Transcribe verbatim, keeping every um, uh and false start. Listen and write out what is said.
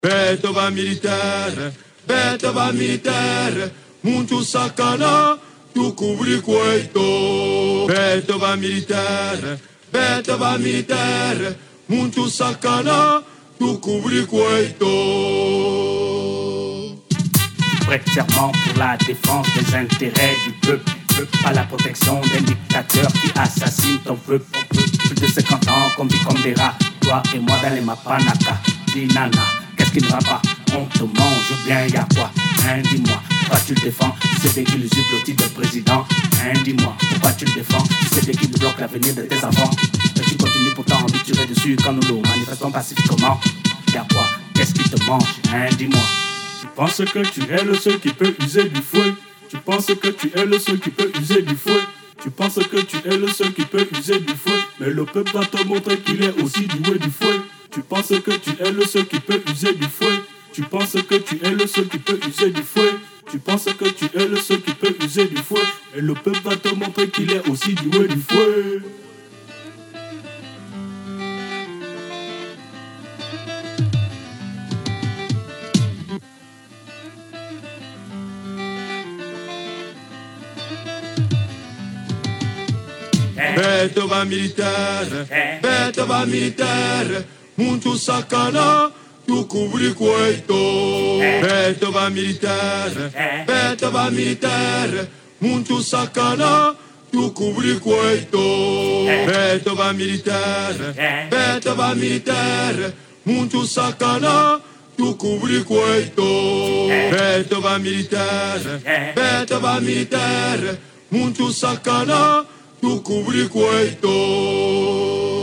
Beto va militaire, beto va militaire, muito sacana, tu cubri cueito. Beto va militaire, beto va militaire, muito sacana, tu cubri cueito. Prête serment pour la défense des intérêts du peuple, pas la protection d'un dictateur qui assassine ton peuple. Plus de cinquante ans qu'on vit comme des rats, toi et moi dans les mapanaka. Dis nana, qu'est-ce qui ne va pas? On te mange bien, y'a quoi? Hein, dis-moi, pourquoi tu le défends? Tu sais bien qu'il usurpe le titre de président. Hein, dis-moi, pourquoi tu le défends? Tu sais bien qu'il bloque l'avenir de tes enfants. Mais tu continues pourtant à nous tirer dessus quand nous le manifestons pacifiquement. Y'a quoi? Qu'est-ce qui te mange? Hein, dis-moi. Tu penses que tu es le seul qui peut user du fouet. Tu penses que tu es le seul qui peut user du fouet. Tu penses que tu es le seul qui peut user du fouet. Mais le peuple va te montrer qu'il est aussi doué du fouet. Tu penses que tu es le seul qui peut user du fouet. Tu penses que tu es le seul qui peut user du fouet. Tu penses que tu es le seul qui peut user du fouet. Et le peuple va te montrer qu'il est aussi doué du fouet. Beto va militaire, beto va militaire, muito sacana, tu cubri cueito. Beto va militaire, beto va militaire, muito sacana, tu cubri cueito. Beto va militaire, beto va militaire, muito sacana, tu cubri cueito. Beto va militaire, beto va militaire, muito sacana, tu cubri cueito.